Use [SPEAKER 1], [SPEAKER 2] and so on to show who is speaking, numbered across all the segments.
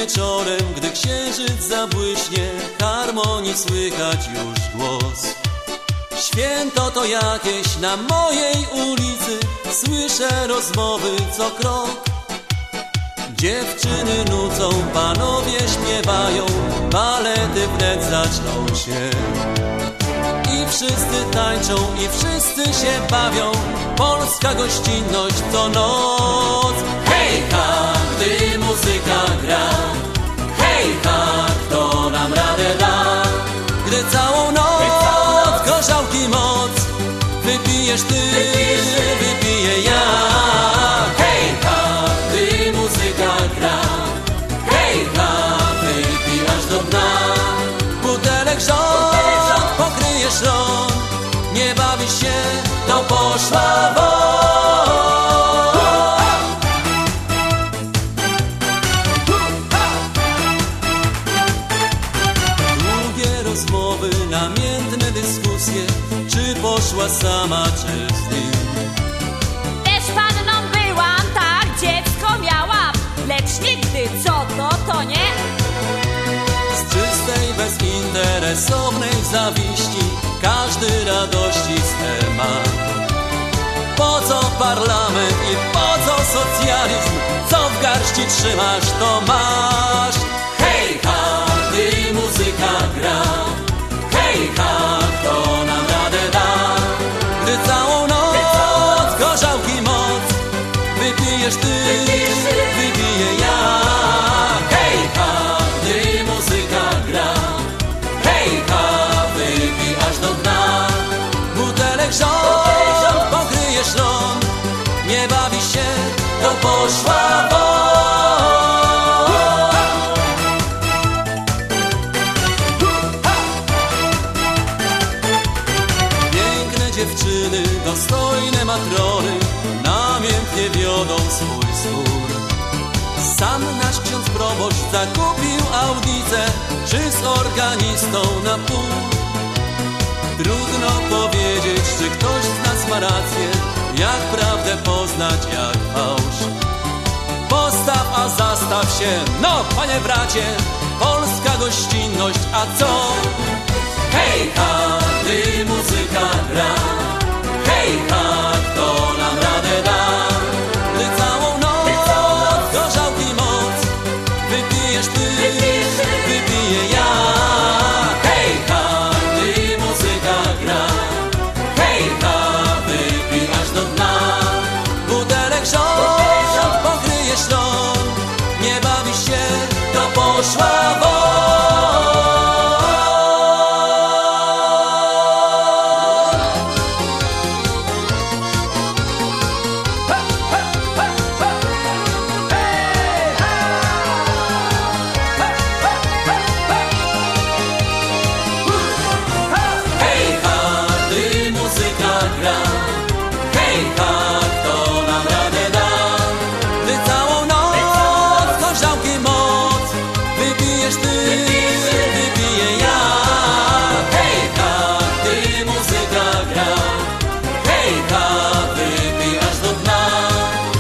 [SPEAKER 1] wieczorem, gdy księżyc zabłyśnie, harmonii słychać już głos. Święto to jakieś na mojej ulicy, słyszę rozmowy co krok. Dziewczyny nucą, panowie śpiewają, balety wnet zaczną się. I wszyscy tańczą, i wszyscy się bawią, polska gościnność co noc. Hejka, gdy muzyka gra, hejka, kto nam radę da? Gdy całą noc gorzałki moc, wypijesz ty, wypiję ja. Hejka, gdy muzyka gra, hejka, wypijasz do dna. Butelek rząd, pokryjesz rąk, nie bawisz się, to poszła won. Długie rozmowy, namiętne dyskusje, czy poszła sama, czy z nim.
[SPEAKER 2] Też panną byłam, tak, dziecko miałam, lecz nigdy co to nie.
[SPEAKER 1] Z czystej, bezinteresownej zawiści każdy radości swe ma. Po co parlament i po co socjalizm? Co w garści trzymasz, to masz. Hejka, gdy muzyka gra, hejka, kto nam radę da? Gdy całą noc gorzałki moc, wypijesz ty, wypiję ja. Hejka, gdy muzyka gra, hejka, wypij aż do dna. Butelek rząd, pokryjesz rąk, nie bawisz się, to poszła won. Piękne dziewczyny, dostojne matrony, namiętnie wiodą swój spór. Sam nasz ksiądz proboszcz zakupił audicę, czy z organistą na pół. Trudno powiedzieć, czy ktoś z nas ma rację, jak prawdę poznać, jak fałsz. Postaw, a zastaw się, no panie bracie, polska gościnność, a co? Hejka, gdy muzyka gra, hejka, kto nam radę da? Gdy całą noc gorzałki moc, wypijesz ty, wypiję ja. Hejka, gdy muzyka gra, hejka, wypij aż do dna. Butelek rząd, pokryjesz rąk, nie bawisz się, to poszła won.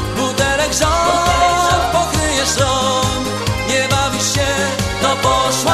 [SPEAKER 1] Butelek rząd, pokryjesz rąk, nie bawisz się, to poszła